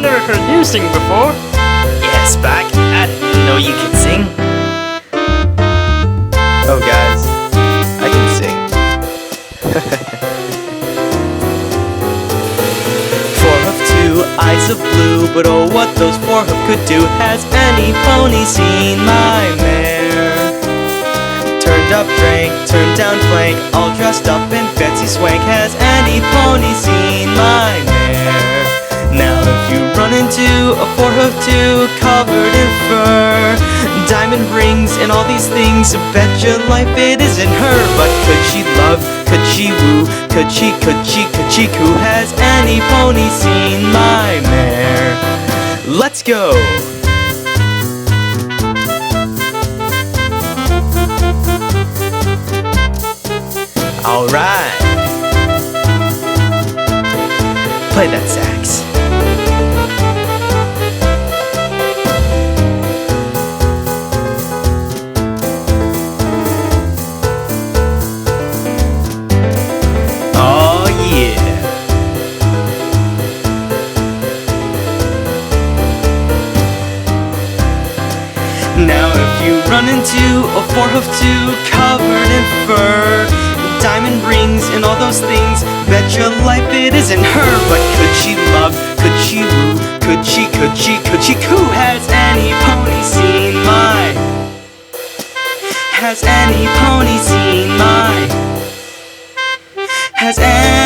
never heard you sing before. Yeah, Spock, I didn't know you could sing. Oh guys, I can sing. Four-hoof, 2 eyes of blue, but oh what those four-hoof could do. Has any pony seen my mare? Turned up drink, turned down flank, all dressed up in fancy swank. Has any pony seen my mare? Now if you run into a four-hoof 2 covered in fur, diamond rings and all these things, bet your life it isn't her. But could she love, could she woo, could she coo? Has any pony seen my mare? Let's go! Alright. Play that sax. Oh yeah. Now if you run into a four-hoof 2 covered in fur, diamond rings and all those things, bet your life it isn't her. But could she love, could she woo, could she coo? Has any pony seen my? Has any pony seen my? Has any